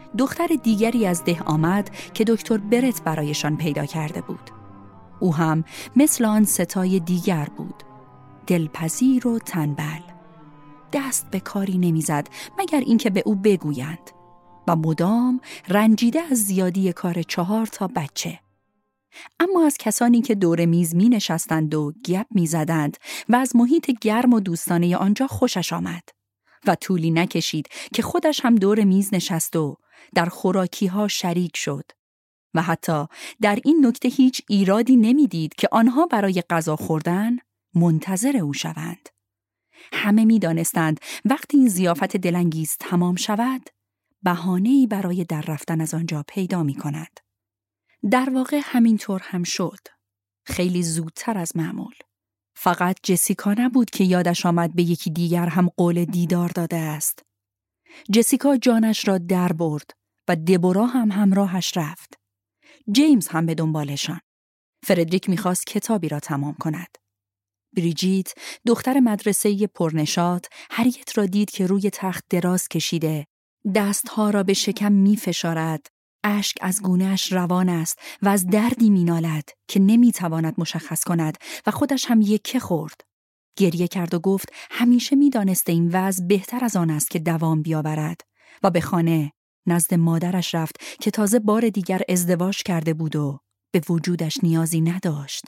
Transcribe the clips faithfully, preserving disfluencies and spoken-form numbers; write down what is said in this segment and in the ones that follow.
دختر دیگری از ده آمد که دکتر برت برایشان پیدا کرده بود. او هم مثل آن ستای دیگر بود، دلپذیر و تنبل. دست به کاری نمیزد مگر اینکه به او بگویند و مدام رنجیده از زیادی کار چهار تا بچه. اما از کسانی که دور میز می نشستند و گپ می زدند و از محیط گرم و دوستانه آنجا خوشش آمد و طولی نکشید که خودش هم دور میز نشست و در خوراکی ها شریک شد و حتی در این نکته هیچ ایرادی نمی دید که آنها برای غذا خوردن منتظر او شوند. همه می دانستند وقتی این ضیافت دلانگیز تمام شود بهانه‌ای برای در رفتن از آنجا پیدا می کند. در واقع همینطور هم شد. خیلی زودتر از معمول. فقط جسیکا نبود که یادش آمد به یکی دیگر هم قول دیدار داده است. جسیکا جانش را در برد و دبورا هم همراهش رفت. جیمز هم به دنبالشان. فردریک می‌خواست کتابی را تمام کند. بریجیت، دختر مدرسه پرنشاط، هریت را دید که روی تخت دراز کشیده، دستها را به شکم می‌فشارد. اشک از گونه‌اش روان است و از دردی می‌نالد که نمی‌تواند مشخص کند و خودش هم یکه خورد. گریه کرد و گفت همیشه می‌دانسته این وضع بهتر از آن است که دوام بیاورد و به خانه نزد مادرش رفت که تازه بار دیگر ازدواج کرده بود و به وجودش نیازی نداشت.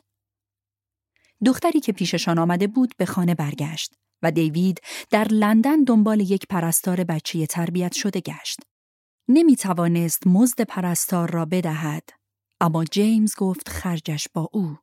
دختری که پیششان آمده بود به خانه برگشت و دیوید در لندن دنبال یک پرستار بچه تربیت شده گشت. نمی توانست مزد پرستار را بدهد، اما جیمز گفت خرجش با او.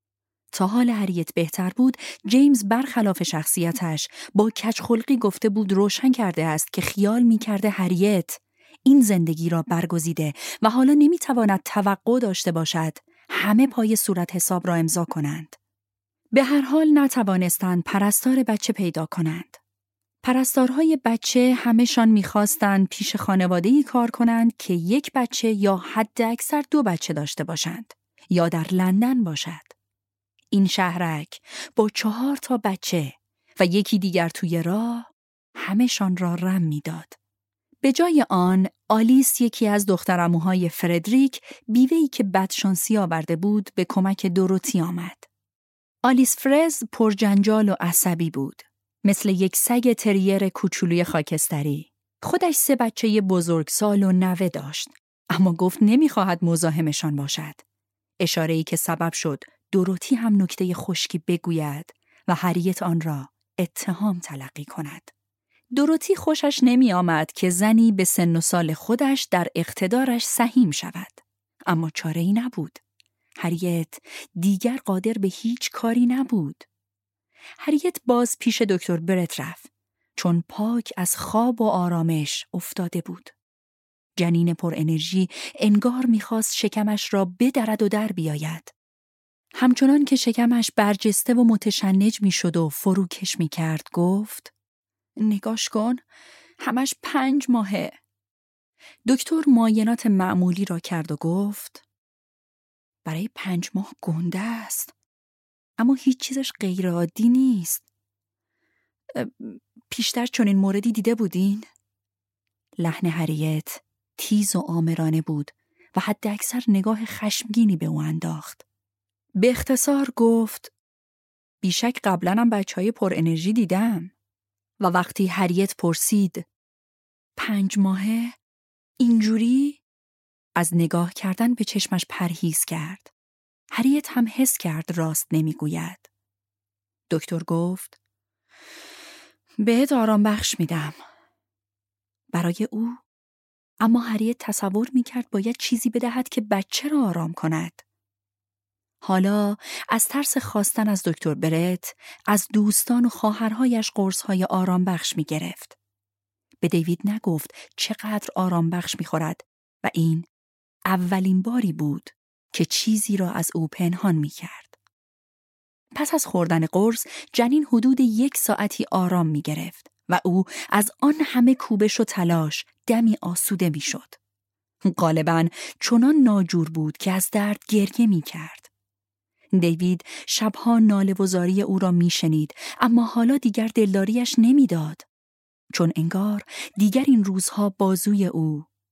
تا حال هریت بهتر بود، جیمز برخلاف شخصیتش با کجخلقی گفته بود روشن کرده است که خیال می کرده هریت این زندگی را برگزیده و حالا نمی تواند توقع داشته باشد همه پای صورت حساب را امضا کنند. به هر حال نتوانستند پرستار بچه پیدا کنند. پرستارهای بچه همه‌شان می‌خواستند پیش خانواده‌ای کار کنند که یک بچه یا حد اکثر دو بچه داشته باشند یا در لندن باشد. این شهرک با چهار تا بچه و یکی دیگر توی راه همه‌شان را رم می‌داد. به جای آن آلیس یکی از دخترعموهای فردریک بیوه‌ای که بدشانسی آورده بود به کمک دوروتی آمد. آلیس فرز پرجنجال و عصبی بود. مثل یک سگ تریر کوچولوی خاکستری. خودش سه بچه بزرگسال و نوه داشت، اما گفت نمیخواهد مزاحمشان باشد. اشاره‌ای که سبب شد دوروتی هم نکته خشکی بگوید و هریت آن را اتهام تلقی کند. دوروتی خوشش نمی آمد که زنی به سن و سال خودش در اقتدارش سهیم شود، اما چاره‌ای نبود. هریت دیگر قادر به هیچ کاری نبود. هریت باز پیش دکتر برت رفت چون پاک از خواب و آرامش افتاده بود. جنین پر انرژی انگار میخواست شکمش را بدرد و در بیاید. همچنان که شکمش برجسته و متشنج میشد و فروکش میکرد گفت نگاش کن، همش پنج ماهه. دکتر معاینات معمولی را کرد و گفت برای پنج ماه گنده است، اما هیچ چیزش غیر عادی نیست. پیشتر چنین موردی دیده بودین؟ لحن هریت تیز و آمرانه بود و حد اکثر نگاه خشمگینی به او انداخت. به اختصار گفت بیشک قبلا هم بچهای پر انرژی دیدم. و وقتی هریت پرسید پنج ماهه اینجوری؟ از نگاه کردن به چشمش پرهیز کرد. هریت هم حس کرد راست نمیگوید. دکتر گفت بهت آرام بخش میدم. برای او، اما هریت تصور میکرد باید چیزی بدهد که بچه را آرام کند. حالا از ترس خواستن از دکتر برت، از دوستان و خواهرهایش قرصهای آرام بخش میگرفت. به دیوید نگفت چقدر آرام بخش میخورد و این اولین باری بود که چیزی را از او پنهان می کرد. پس از خوردن قرص جنین حدود یک ساعتی آرام می گرفت و او از آن همه کوبش و تلاش دمی آسوده می شد. غالباً چنان ناجور بود که از درد گریه می کرد. دیوید شبها ناله و زاری او را می شنید، اما حالا دیگر دلداریش نمی داد. چون انگار دیگر این روزها بازوی او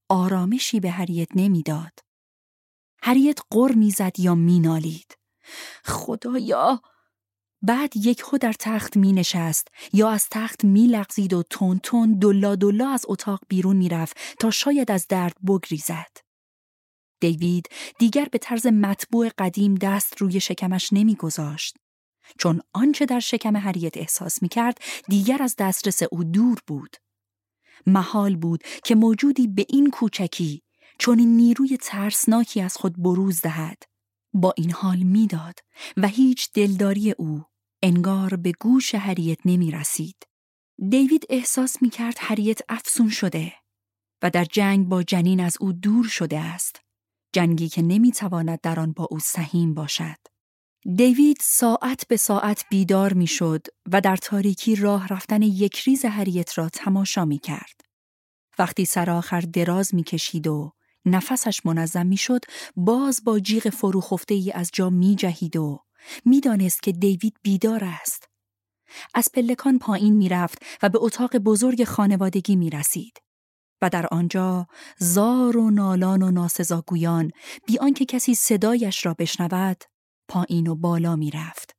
آرامشی به هریت نمیداد. هریت غر میزد یا مینالید. خدایا! بعد یک خود در تخت می نشست یا از تخت می لغزید و تون تون دلا دلا از اتاق بیرون می رفت تا شاید از درد بگریزد. دیوید دیگر به طرز مطبوع قدیم دست روی شکمش نمی گذاشت. چون آنچه در شکم هریت احساس می کرد دیگر از دسترس او دور بود. محال بود که موجودی به این کوچکی چون این نیروی ترسناکی از خود بروز دهد. با این حال می داد و هیچ دلداری او انگار به گوش هریت نمی رسید. دیوید احساس می کرد هریت افسون شده و در جنگ با جنین از او دور شده است. جنگی که نمی تواند در آن با او سهیم باشد. دیوید ساعت به ساعت بیدار می شد و در تاریکی راه رفتن یک ریز هریت را تماشا می کرد. وقتی سر آخر دراز می کشید و نفسش منظم می شد، باز با جیغ فروخفته ای از جا می جهید و می دانست که دیوید بیدار است. از پلکان پایین می رفت و به اتاق بزرگ خانوادگی می رسید. و در آنجا زار و نالان و ناسزاگویان بی آنکه کسی صدایش را بشنود پایین و بالا می رفت.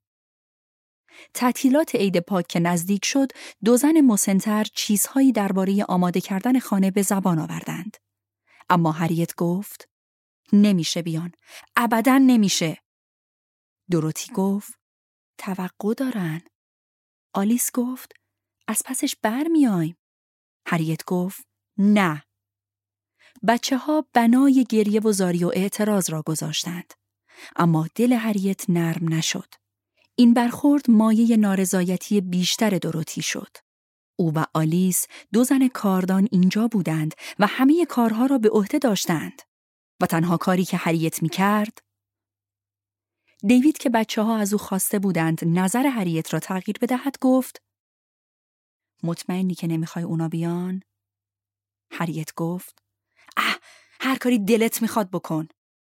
تعطیلات عید پاک که نزدیک شد، دو زن مسن‌تر چیزهایی درباره آماده کردن خانه به زبان آوردند. اما هریت گفت نمیشه بیان، ابداً نمیشه. دوروتی گفت توقع دارن. آلیس گفت از پسش بر میایم. هریت گفت نه. بچه ها بنای گریه و زاری و اعتراض را گذاشتند. اما دل هریت نرم نشد. این برخورد مایه نارضایتی بیشتر دوروتی شد. او و آلیس دو زن کاردان اینجا بودند و همه کارها را به عهده داشتند و تنها کاری که هریت می کرد. دیوید که بچه ها از او خواسته بودند نظر هریت را تغییر بدهد گفت مطمئنی که نمیخوای اونا بیان؟ هریت گفت اه هر کاری دلت میخواد بکن.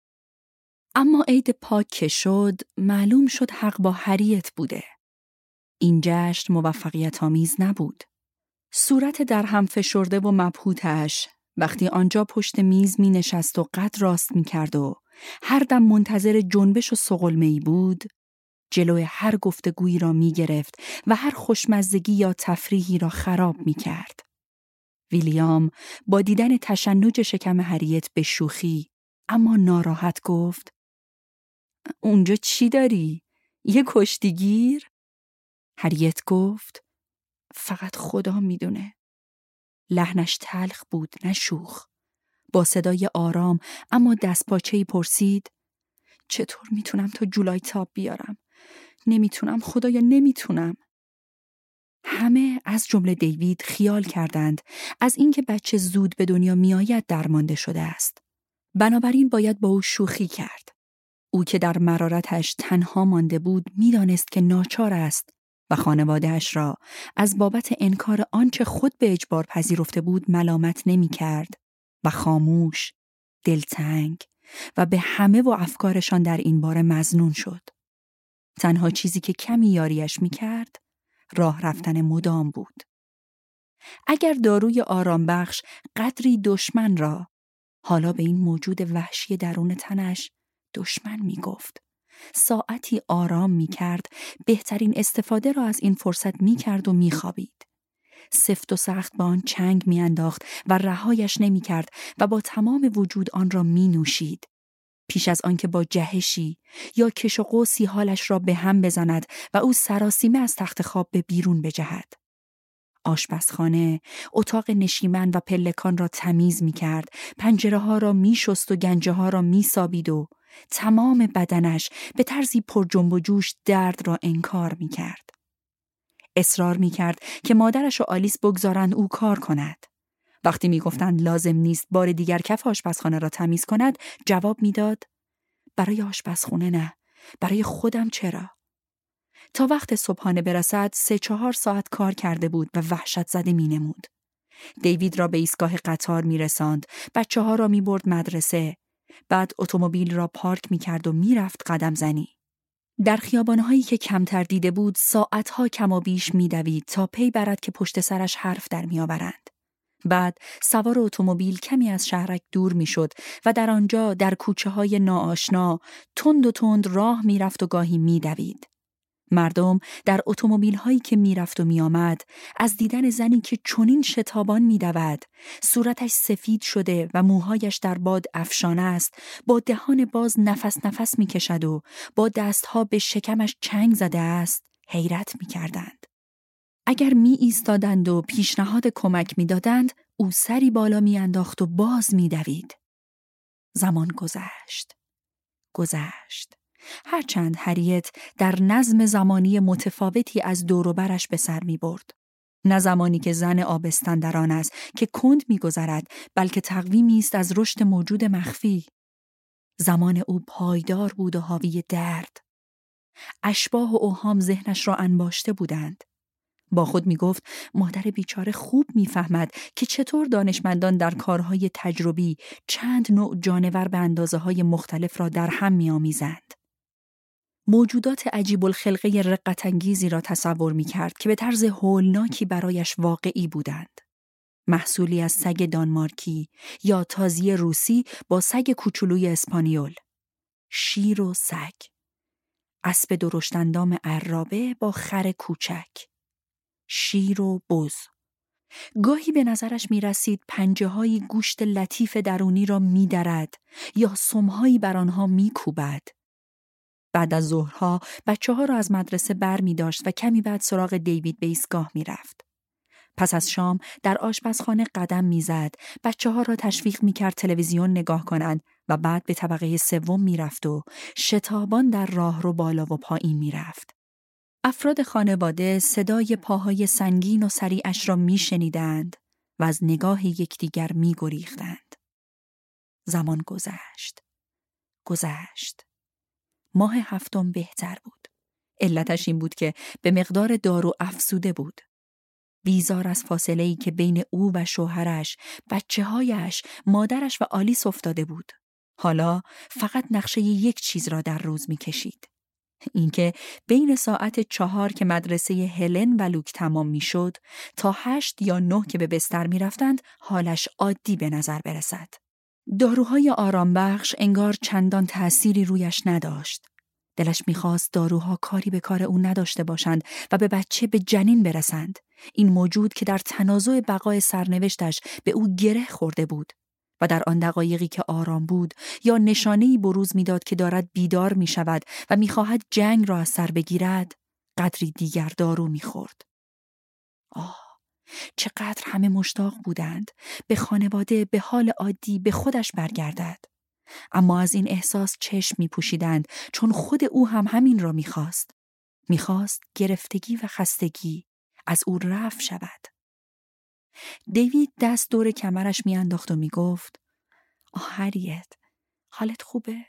اما عید پاک که شد معلوم شد حق با هریت بوده. این جشن موفقیت آمیز نبود. صورت در هم فشرده و مبهوتش وقتی آنجا پشت میز می نشست و قد راست می کرد و هر دم منتظر جنبش و سغلمه‌ای بود، جلوی هر گفتگویی را می گرفت و هر خوشمزدگی یا تفریحی را خراب می کرد. ویلیام با دیدن تشنج شکم هریت به شوخی اما ناراحت گفت اونجا چی داری؟ یه کشتیگیر؟ هریت گفت فقط خدا میدونه. لحنش تلخ بود نه شوخ. با صدای آرام اما دستپاچه‌ای پرسید چطور میتونم تا جولای تاب بیارم؟ نمیتونم خدایا نمیتونم. همه از جمله دیوید خیال کردند از اینکه بچه زود به دنیا میآید درمانده شده است. بنابراین باید با او شوخی کرد. او که در مرارتش تنها مانده بود میدانست که ناچار است و خانواده‌اش را از بابت انکار آنچه خود به اجبار پذیرفته بود ملامت نمی کرد و خاموش، دلتنگ و به همه و افکارشان در این باره مظنون شد. تنها چیزی که کمی یاریش می کرد راه رفتن مدام بود. اگر داروی آرام بخش قدری دشمن را حالا به این موجود وحشی درون تنش دشمن می گفت، ساعتی آرام می کرد، بهترین استفاده را از این فرصت می کرد و می خوابید. سفت و سخت با آن چنگ می انداخت و رهایش نمی کرد و با تمام وجود آن را می نوشید. پیش از آنکه با جهشی یا کش و قوسی حالش را به هم بزند و او سراسیمه از تخت خواب به بیرون بجهد. آشپزخانه، اتاق نشیمن و پلکان را تمیز می کرد، پنجره ها را می شست و گنجه ها را می سابید و تمام بدنش به طرزی پر جنب و جوش درد را انکار می کرد. اصرار می کرد که مادرش و آلیس بگذارند او کار کند. وقتی می گفتند لازم نیست بار دیگر کف آشپزخانه را تمیز کند، جواب می داد برای آشپزخانه نه، برای خودم چرا؟ تا وقت صبحانه برسد سه چهار ساعت کار کرده بود و وحشت زده می نمود. دیوید را به ایستگاه قطار می رساند، بچه ها را می برد مدرسه، بعد اتومبیل را پارک می کرد و می رفت قدم زنی. در خیابانهایی که کمتر دیده بود ساعتها کم و بیش می دوید تا پی برد که پشت سرش حرف در می آورند. بعد سوار اتومبیل کمی از شهرک دور میشد و در آنجا در کوچه های ناآشنا تند و تند راه میرفت و گاهی میدوید. مردم در اتومبیل هایی که میرفت و میآمد از دیدن زنی که چنین شتابان میدود، صورتش سفید شده و موهایش در باد افشانه است، با دهان باز نفس نفس میکشد و با دستها به شکمش چنگ زده است، حیرت میکردند. اگر می ایستادند و پیشنهاد کمک می دادند، او سری بالا می انداخت و باز می دوید. زمان گذشت. گذشت. هرچند هریت در نظم زمانی متفاوتی از دور و برش به سر می برد. نه زمانی که زن آبستن در آن است که کند می گذرد، بلکه تقویمی است از رشد موجود مخفی. زمان او پایدار بود و حاوی درد. اشباح و اوهام ذهنش را انباشته بودند. با خود می گفت مادر بیچاره خوب می فهمد که چطور دانشمندان در کارهای تجربی چند نوع جانور به اندازه های مختلف را در هم می آمیزند. موجودات عجیب الخلقه رقت انگیزی را تصور می کرد که به طرز هولناکی برایش واقعی بودند. محصولی از سگ دانمارکی یا تازی روسی با سگ کوچولوی اسپانیول. شیر و سگ. اسب درشتندام عرابه با خر کوچک. شیر و بز. گاهی به نظرش می رسید پنجه های گوشت لطیف درونی را می درد یا سمهایی بر آنها می کوبد. بعد از ظهرها بچه ها را از مدرسه بر می داشت و کمی بعد سراغ دیوید به ایستگاه می رفت. پس از شام در آشپزخانه قدم می زد، بچه ها را تشویق می کرد تلویزیون نگاه کنند و بعد به طبقه سوم می رفت و شتابان در راه رو بالا و پایین می رفت. افراد خانواده صدای پاهای سنگین و سریعش را می شنیدند و از نگاه یکدیگر می گریختند. زمان گذشت. گذشت. ماه هفتم بهتر بود. علتش این بود که به مقدار دارو افزوده بود. بیزار از فاصله‌ای که بین او و شوهرش، بچه‌هایش، مادرش و آلیس افتاده بود. حالا فقط نقشه یک چیز را در روز می کشید. اینکه بین ساعت چهار که مدرسه هلن و لوک تمام می شد تا هشت یا نه که به بستر می رفتند حالش عادی به نظر برسد. داروهای آرام بخش انگار چندان تأثیری رویش نداشت. دلش می خواست داروها کاری به کار او نداشته باشند و به بچه به جنین برسند. این موجود که در تنازع بقای سرنوشتش به او گره خورده بود و در آن دقایقی که آرام بود یا نشانه‌ای بروز می‌داد که دارد بیدار می‌شود و می‌خواهد جنگ را از سر بگیرد، قدری دیگر دارو می‌خورد. آه، چقدر همه مشتاق بودند به خانواده به حال عادی به خودش برگردد. اما از این احساس چشم می‌پوشیدند چون خود او هم همین را می‌خواست. می‌خواست گرفتگی و خستگی از او رفع شود. دیوید دست دور کمرش میانداخت و میگفت آه هریت، حالت خوبه؟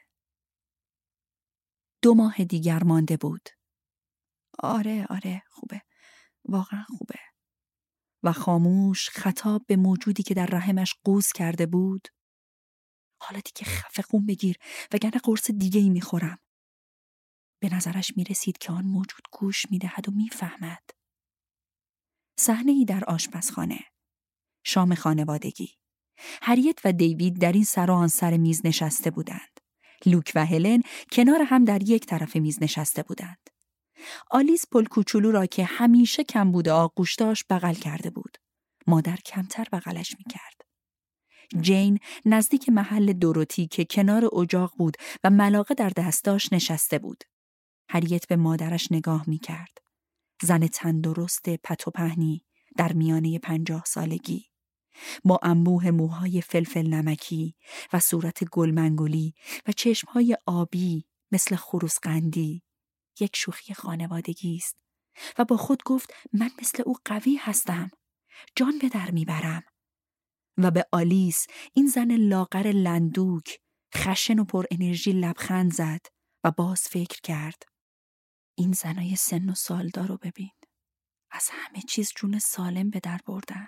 دو ماه دیگر مانده بود. آره آره خوبه، واقعا خوبه. و خاموش خطاب به موجودی که در رحمش قوز کرده بود. حالا دیگه خفه خون بگیر وگرنه قرص دیگه ای میخورم. به نظرش میرسید که آن موجود گوش میدهد و میفهمد. صحنه ای در آشپزخانه. شام خانوادگی. هریت و دیوید در این سر و آن سر میز نشسته بودند. لوک و هلن کنار هم در یک طرف میز نشسته بودند. آلیس پل کوچولو را که همیشه کم بوده آغوش داشت بغل کرده بود. مادر کمتر بغلش میکرد. جین نزدیک محل دوروتی که کنار اجاق بود و ملاقه در دستاش نشسته بود. هریت به مادرش نگاه میکرد. زن تندرست پت و پهنی در میانه پنجاه سالگی با انبوه موهای فلفل نمکی و صورت گلمنگولی و چشمهای آبی مثل خروس قندی. یک شوخی خانوادگی است و با خود گفت من مثل او قوی هستم، جان به در میبرم. و به آلیس این زن لاغر لندوک خشن و پر انرژی لبخند زد و باز فکر کرد این زنای سن و سالدار رو ببین، از همه چیز جون سالم به در بردن.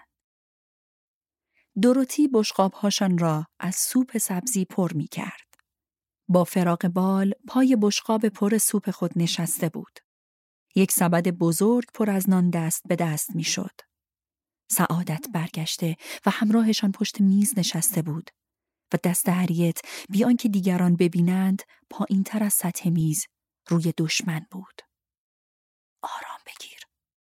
دوروتی بشقاب‌هاشان را از سوپ سبزی پر می کرد. با فراق بال پای بشقاب پر سوپ خود نشسته بود. یک سبد بزرگ پر از نان دست به دست می شد. سعادت برگشته و همراهشان پشت میز نشسته بود و دست هریت بی آنکه دیگران ببینند پایین تر از سطح میز روی دشمن بود. آرام بگیر.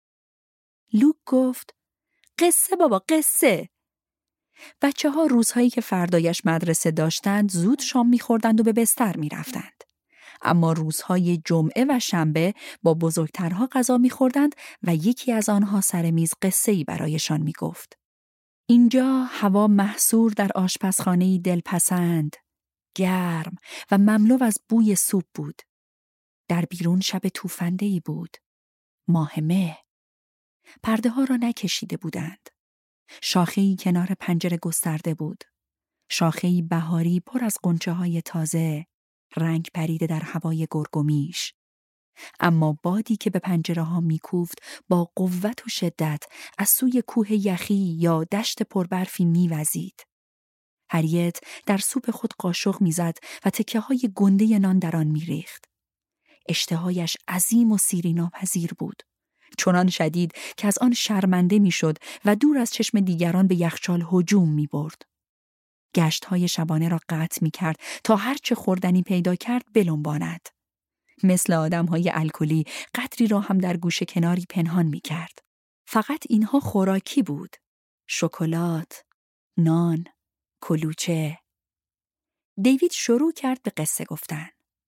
لوک گفت قصه بابا قصه. بچه ها روزهایی که فردایش مدرسه داشتند زود شام می‌خوردند و به بستر می‌رفتند. اما روزهای جمعه و شنبه با بزرگترها غذا می‌خوردند و یکی از آنها سر میز قصه‌ای برایشان می‌گفت. اینجا هوا محصور در آشپزخانه‌ای دلپسند، گرم و مملو از بوی سوپ بود. در بیرون شب توفنده‌ای بود. ماه مه. پرده ها را نکشیده بودند. شاخه‌ای کنار پنجره گسترده بود. شاخه‌ای بهاری پر از غنچه‌های تازه، رنگ پریده در هوای گرگومیش. اما بادی که به پنجره ها میکوفت با قوت و شدت از سوی کوه یخی یا دشت پربرفی میوزید. هریت در سوپ خود قاشق میزد و تکه های گنده نان در آن میریخت. اشتهایش عظیم و سیری ناپذیر بود، چنان شدید که از آن شرمنده میشد و دور از چشم دیگران به یخچال هجوم میبرد. گشت‌های شبانه را قطع می‌کرد تا هرچه خوردنی پیدا کرد بلنباند. مثل آدم‌های الکلی قدری را هم در گوشه کناری پنهان می‌کرد. فقط اینها خوراکی بود. شکلات، نان، کلوچه. دیوید شروع کرد به قصه گفتن.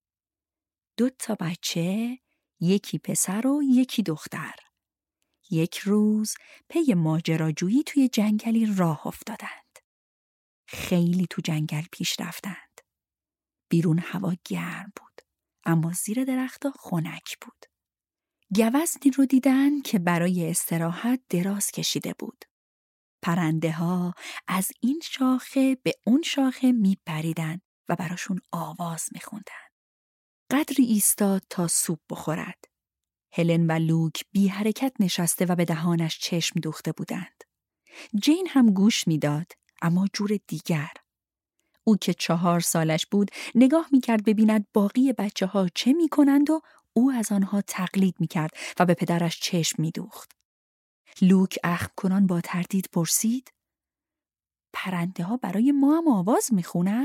دو تا بچه، یکی پسر و یکی دختر. یک روز پی ماجراجویی توی جنگلی راه افتادند. خیلی تو جنگل پیش رفتند. بیرون هوا گرم بود، اما زیر درخت‌ها خنک بود. گوزنی رو دیدن که برای استراحت دراز کشیده بود. پرنده ها از این شاخه به اون شاخه می پریدن و براشون آواز می خوندن. قدری ایستاد تا سوپ بخورد. هلن و لوک بی حرکت نشسته و به دهانش چشم دوخته بودند. جین هم گوش می داد، اما جور دیگر. او که چهار سالش بود نگاه می کرد ببیند باقی بچه ها چه می کنند و او از آنها تقلید می کرد و به پدرش چشم می دوخت. لوک اخم کنان با تردید پرسید پرنده ها برای ما هم آواز می خونن؟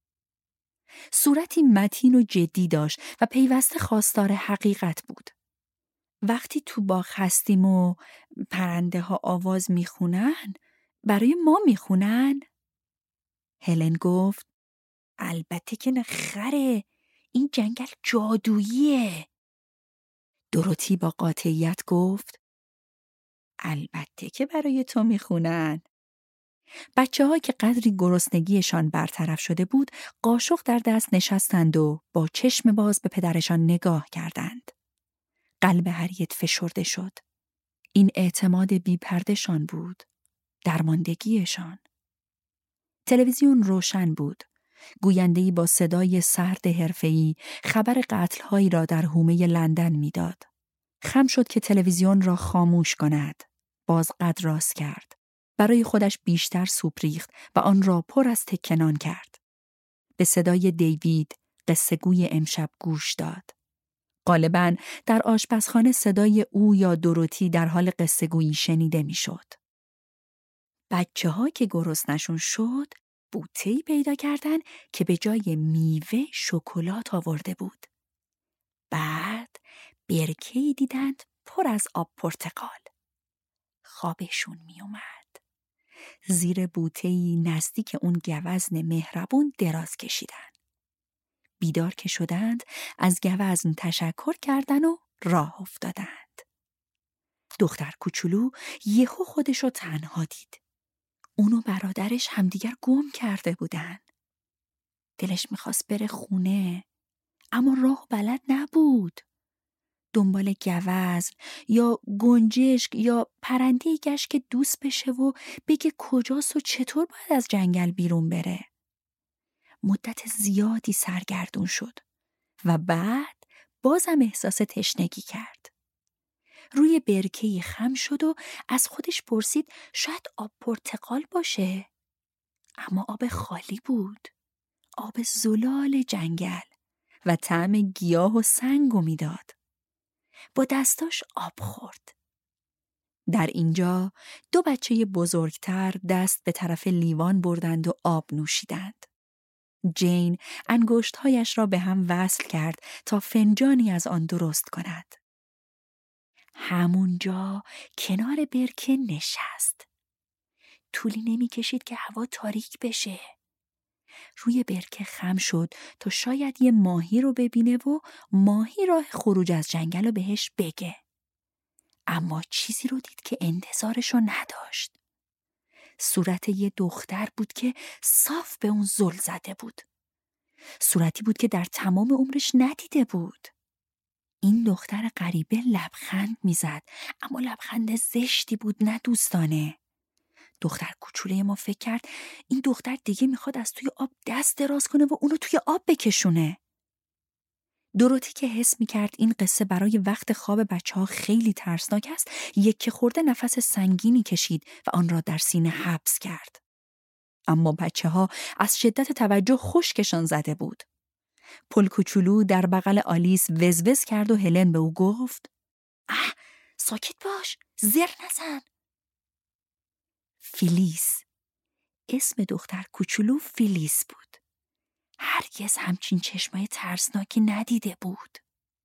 صورتی متین و جدی داشت و پیوسته خواستار حقیقت بود. وقتی تو باغ هستیم و پرنده ها آواز می خونن، برای ما می خونن؟ هلن گفت البته که نخره، این جنگل جادوییه. دوروتی با قاطعیت گفت البته که برای تو میخونن. بچه ها که قدری گرسنگیشان برطرف شده بود قاشق در دست نشستند و با چشم باز به پدرشان نگاه کردند. قلب هریت فشرده شد. این اعتماد بی پرده‌شان بود، درماندگیشان. تلویزیون روشن بود. گوینده‌ای با صدای سرد حرفه‌ای خبر قتل‌هایی را در حومه لندن می‌داد. خم شد که تلویزیون را خاموش کند. باز قد راست کرد. برای خودش بیشتر سوپ ریخت و آن را پر از تکه نان کرد. به صدای دیوید قصه‌گوی امشب گوش داد. غالباً در آشپزخانه صدای او یا دوروتی در حال قصه‌گویی شنیده می‌شد. بچه‌ها که گرسنشون شد بوته‌ای پیدا کردن که به جای میوه شکلات آورده بود. بعد برکه‌ای دیدند پر از آب پرتقال. خوابشون می اومد. زیر بوته‌ای نزدیک اون گوزن مهربون دراز کشیدن. بیدار که شدند از گوزن تشکر کردن و راه افتادند. دختر کوچولو یهو خودشو تنها دید. اون و برادرش همدیگر گم کرده بودن. دلش میخواست بره خونه، اما راه بلد نبود. دنبال گوزن یا گنجشک یا پرنده‌ای گشت که دوست بشه و بگه کجاست و چطور باید از جنگل بیرون بره. مدت زیادی سرگردون شد و بعد بازم احساس تشنگی کرد. روی برکه‌ای خم شد و از خودش پرسید شاید آب پرتقال باشه. اما آب خالی بود. آب زلال جنگل و طعم گیاه و سنگو میداد. با دستاش آب خورد. در اینجا دو بچه بزرگتر دست به طرف لیوان بردند و آب نوشیدند. جین انگشت‌هایش را به هم وصل کرد تا فنجانی از آن درست کند. همونجا کنار برکه نشست. طولی نمی کشید که هوا تاریک بشه. روی برکه خم شد تا شاید یه ماهی رو ببینه و ماهی راه خروج از جنگل رو بهش بگه. اما چیزی رو دید که انتظارش رو نداشت. صورت یه دختر بود که صاف به اون زل زده بود. صورتی بود که در تمام عمرش ندیده بود. این دختر غریبه لبخند میزد، اما لبخند زشتی بود، نه دوستانه. دختر کوچوله ما فکر کرد این دختر دیگه میخواد از توی آب دست دراز کنه و اونو توی آب بکشونه. دوروتی که حس میکرد این قصه برای وقت خواب بچه ها خیلی ترسناک است، یک خورده نفس سنگینی کشید و آن را در سینه حبس کرد. اما بچه ها از شدت توجه خشکشان زده بود. پل کوچولو در بغل آلیس وزوز کرد و هلن به او گفت: اه، ساکت باش، زر نزن. فیلیس. اسم دختر کوچولو فیلیس بود. هرگز همچین چشمای ترسناکی ندیده بود.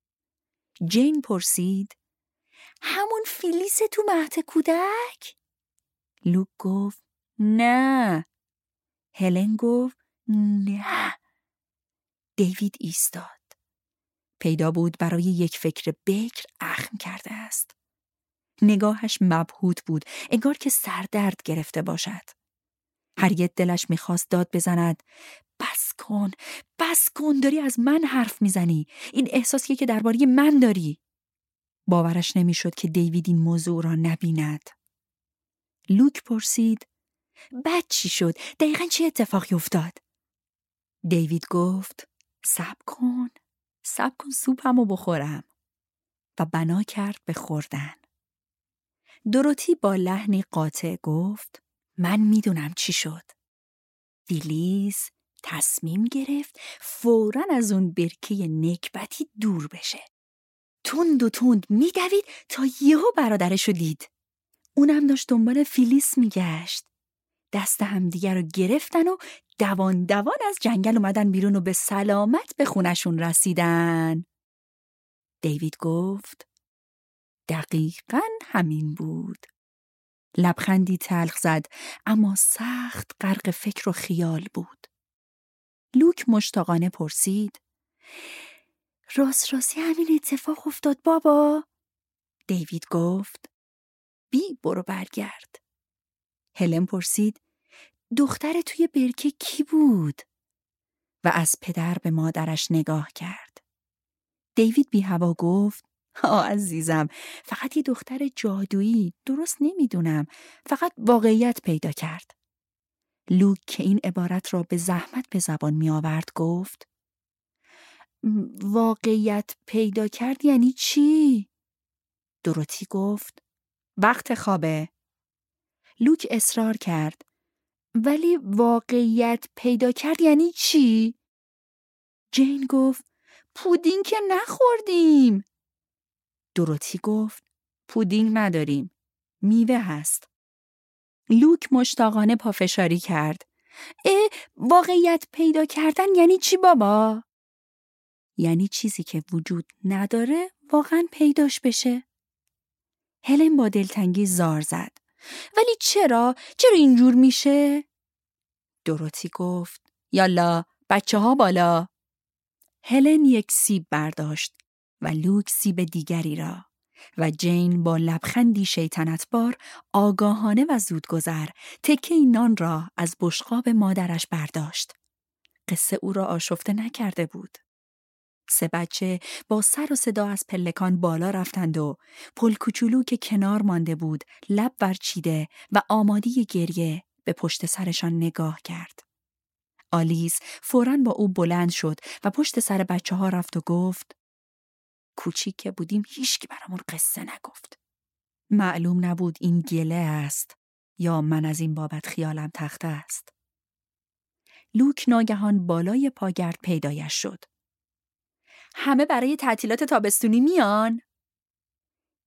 جین پرسید: همون فیلیس تو مهد کودک؟ لوک گفت: نه. هلن گفت: نه. دیوید ایستاد. پیدا بود برای یک فکر بکر اخم کرده است. نگاهش مبهوت بود، انگار که سردرد گرفته باشد. هرگز دلش میخواست داد بزند: بس کن، بس کن، داری از من حرف میزنی. این احساسیه که درباره من داری. باورش نمیشد که دیوید این موضوع را نبیند. لوک پرسید: بعد چی شد؟ دقیقاً چه اتفاقی افتاد؟ دیوید گفت: صبر کن، صبر کن سوپمو بخورم. و بنا کرد به خوردن. دوروتی با لحنی قاطع گفت: من میدونم چی شد. فیلیس تصمیم گرفت فوراً از اون برکه نکبتی دور بشه. تند و تند میدوید تا یهو برادرشو دید. اونم داشت دنبال فیلیس میگشت. دست همدیگر رو گرفتن و دوان دوان از جنگل اومدن بیرون و به سلامت به خونشون رسیدن. دیوید گفت: دقیقاً همین بود. لبخندی تلخ زد، اما سخت غرق فکر و خیال بود. لوک مشتاقانه پرسید: راست راستی همین اتفاق افتاد بابا؟ دیوید گفت: بی برو برگرد. هلن پرسید: دختر توی برکه کی بود؟ و از پدر به مادرش نگاه کرد. دیوید بی هوا گفت: آه عزیزم، فقط یه دختر جادویی، درست نمیدونم، فقط واقعیت پیدا کرد. لوک که این عبارت را به زحمت به زبان می آورد گفت: واقعیت پیدا کرد یعنی چی؟ دوروتی گفت: وقت خوابه. لوک اصرار کرد: ولی واقعیت پیدا کرد یعنی چی؟ جین گفت: پودینگ که نخوردیم. دوروتی گفت: پودینگ نداریم، میوه هست. لوک مشتاقانه پافشاری کرد: اه، واقعیت پیدا کردن یعنی چی بابا؟ یعنی چیزی که وجود نداره واقعا پیداش بشه. هلن با دلتنگی زار زد: ولی چرا؟ چرا اینجور میشه؟ دوروتی گفت: یالا بچه ها بالا. هلن یک سیب برداشت و لوک سیب دیگری را و جین با لبخندی شیطنتبار آگاهانه و زودگذر تکه نان را از بشقاب مادرش برداشت. قصه او را آشفته نکرده بود. سه بچه با سر و صدا از پلکان بالا رفتند و پل کوچولو که کنار مانده بود لب ورچیده و آماده گریه به پشت سرشان نگاه کرد. آلیس فوراً با او بلند شد و پشت سر بچه ها رفت و گفت: کوچیک که بودیم هیچکی برامون قصه نگفت. معلوم نبود این گله است یا من از این بابت خیالم تخته است. لوک ناگهان بالای پاگرد پیدایش شد. همه برای تعطیلات تابستونی میان؟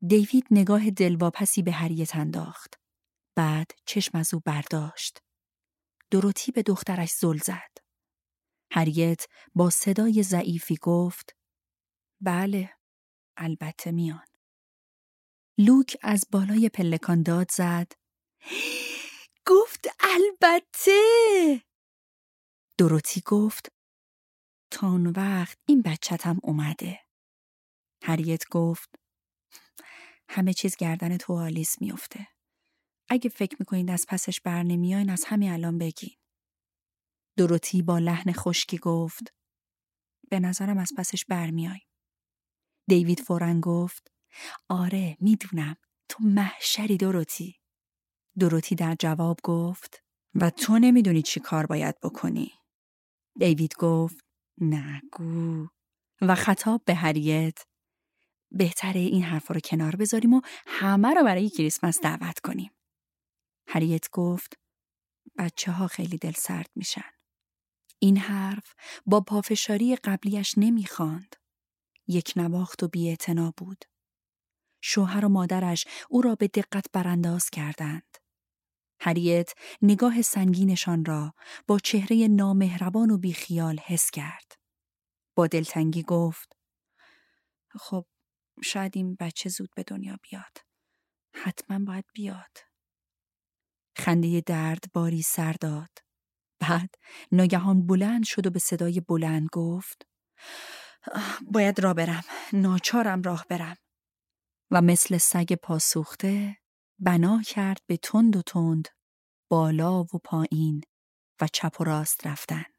دیوید نگاه دلواپسی به هریت انداخت. بعد چشم از او برداشت. دوروتی به دخترش زل زد. هریت با صدای ضعیفی گفت: بله، البته میان. لوک از بالای پلکان داد زد: گفت البته. دوروتی گفت: تا اون وقت این بچه‌تم اومده. هریت گفت: همه چیز گردن تو آلیس میفته. اگه فکر میکنید از پسش بر نمیاین از همین الان بگین. دوروتی با لحن خشکی گفت: به نظرم از پسش بر میای. دیوید فوراً گفت: آره میدونم، تو محشری دوروتی. دوروتی در جواب گفت: و تو نمیدونی چی کار باید بکنی. دیوید گفت: نگو. و خطاب به هریت: بهتره این حرفا رو کنار بذاریم و همه رو برای کریسمس دعوت کنیم. هریت گفت: بچه ها خیلی دل سرد میشن. این حرف با پافشاری قبلیش نمیخواند. یک نواخت و بی‌اعتنا بود. شوهر و مادرش او را به دقت برانداز کردند. هریت نگاه سنگینشان را با چهره نامهربان و بیخیال حس کرد. با دلتنگی گفت: خب شاید این بچه زود به دنیا بیاد. حتما باید بیاد. خنده درد باری سر داد. بعد ناگهان بلند شد و به صدای بلند گفت: باید راه برم. ناچارم راه برم. و مثل سگ پاسوخته بنا کرد به تند و تند بالا و پایین و چپ و راست رفتن.